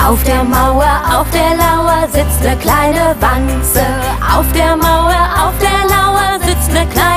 Auf der Mauer, auf der Lauer sitzt ne kleine Wanze. Auf der Mauer, auf der Lauer sitzt ne kleine